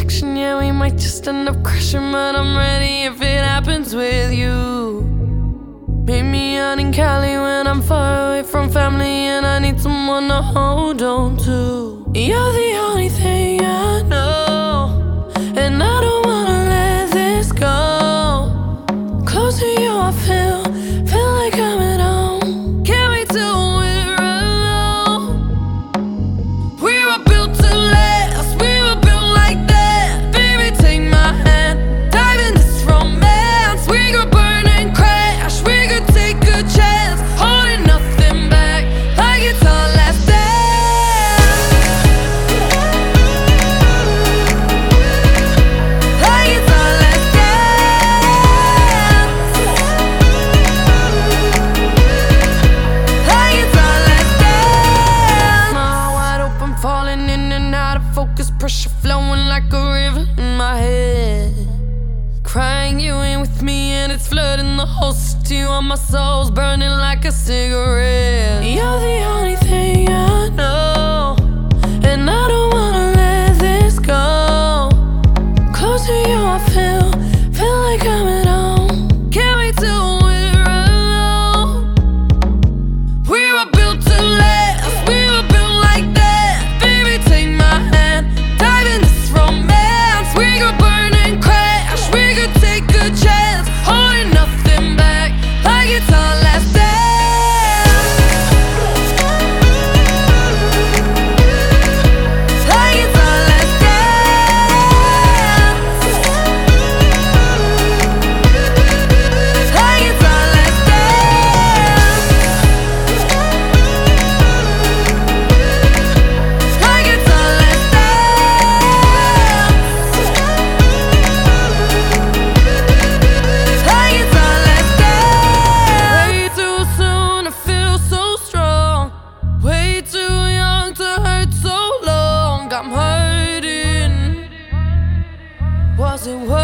attraction, yeah, we might just end up crashing, but I'm ready if it happens with you. Meet me out in Cali when I'm far away from family and I need someone to hold on to. You're the only thing I know, and I don't wanna let this go. Close to you I feel like I'm at home. Can't wait till we're alone. We were built to last, we were built like that. Baby, take my hand, dive in this romance. We could burn and crash, we could take a chance, holding nothing back like it's our last dance. Like it's our last dance. Like it's our last dance. My heart wide open, falling in and out of focus, pressure flowing like a river in my head. Crying you ain't with me and it's flooding the whole city while my soul's burning like a cigarette. You're the only thing I know, and I don't wanna let this go. Close to you I feel like I'm at home. Can't wait till we're alone. We were built to last, we were built like that. Baby, take my hand, dive in this romance. We could burn and crash, we could take a chance, holding nothing back like it's our last dance. Like it's our last dance. Like it's our last dance. Like it's our last dance. Like it's our last dance. Way too soon to feel so strong, way too young to hurt so long. I'm hurting. Was it worth